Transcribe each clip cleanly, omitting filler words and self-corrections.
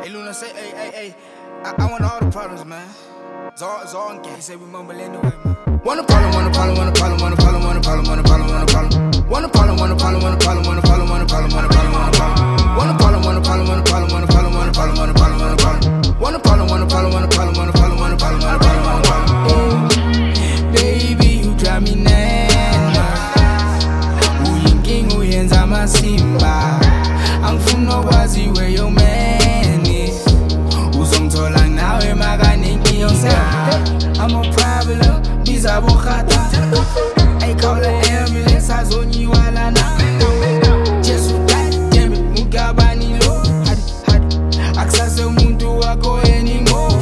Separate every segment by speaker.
Speaker 1: Hey Luna say, hey, I want all the problems, man. It's all in game. He say we mumble anyway, man. Want a problem, want a problem, want a problem, want a problem, want a problem, want a problem, want a problem. Want a problem, want a problem, want a problem, want a problem, want a problem, want a problem, want a problem. Want a problem, want a problem, want a problem, want a problem, want a problem, want a problem, want a problem. Want a problem, want a problem, want a problem, want a problem, want a problem, want a problem, want a problem. Baby, you drive me nuts. Uyinking uyenza masimba. Angifuna ukwazi where your man is. Uzongithola nawe makaningi yourself. I'm a problem, biza bokhata. Ay call the ambulance, azonyiwala na. Jesu damn it, mugabani lo. Akusase umuntu wakho anymore.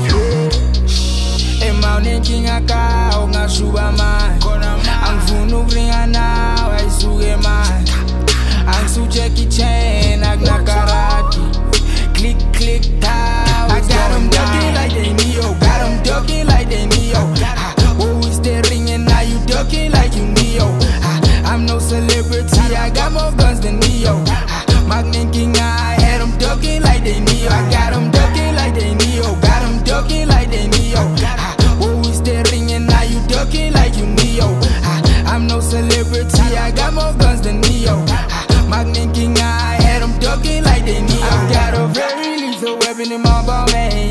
Speaker 1: Emawunen kinga ka ungashuba man. Angifuna ukuringa nawe ayisuke man. Angsu Jackie Chan, Agnakarati. Click, click, pow. I got them ducking like they Neo. Got them ducking like they Neo. Oh, is that ringing? Now you ducking like you Neo. I'm no celebrity, I got more guns than Neo. Magnet King, I had them ducking like they Neo. I got them ducking like they Neo. Got them ducking like they Neo. Oh, is that ringing? Now you ducking like you Neo. I'm no celebrity, I got more guns than Neo. Magnet King, I had them ducking like they Neo. I got a very lethal weapon in my ball, man.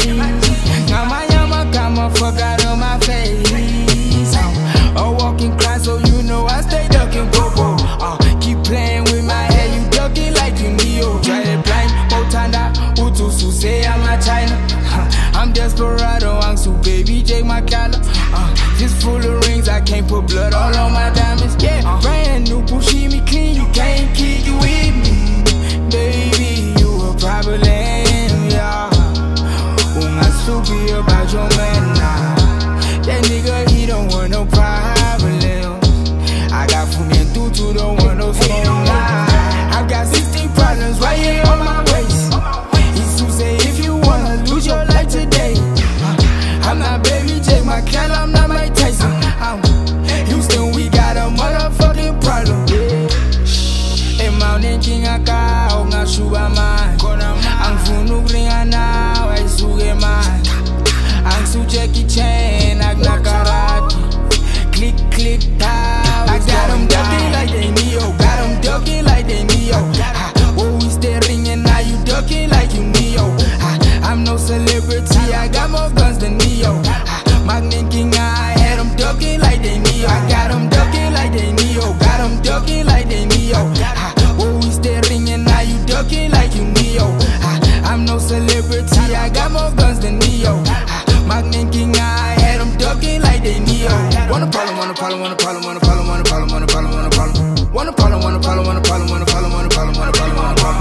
Speaker 1: Yama, come fuck out of my face. A walking cry, so you know I stay ducking popo. Keep playing with my head, you ducking like you Neo. Try to blind, Motanda, Utusu, say I'm a China. I'm desperado, Angsu, baby, J. Makala. Just full of rings, I can't put blood all on my diamonds. Yeah, brand new, pushing me clean, you can't keep you with me. Baby, you a problem, yeah. Stupid about your man now. That nigga, he don't want no problem. I got food and tutu, don't want no smoke now. I got 16 problems right here on my waist. He's to say if you wanna lose your life today. I'm not baby Jake McCall, I'm not Mike Tyson. Houston, we got a motherfucking problem. Emawunen kinga ka ungashuba man. Angifuna ukuringa nawe ayisuke man. Angsu Jackie Chan, Agnakarati. Click, click, pow. I got them ducking like they Neo. Got them ducking like they Neo. Oh, is that ringing? Now you ducking like you Neo. I'm no celebrity, I got more guns than Neo. Magnet King, I had them ducking like they Neo. I got them ducking like they Neo. Got them ducking like they Neo. Oh, is that ringing? Now you ducking like you Neo. I'm no celebrity, I got more guns than Neo. Magnet King, I had them ducking like they Neo. Want a problem, want a problem, want a problem, want a problem, want a problem, want a problem, want a problem. Want a problem, want a problem, want a problem, want a problem, want a problem, want a problem, want a problem.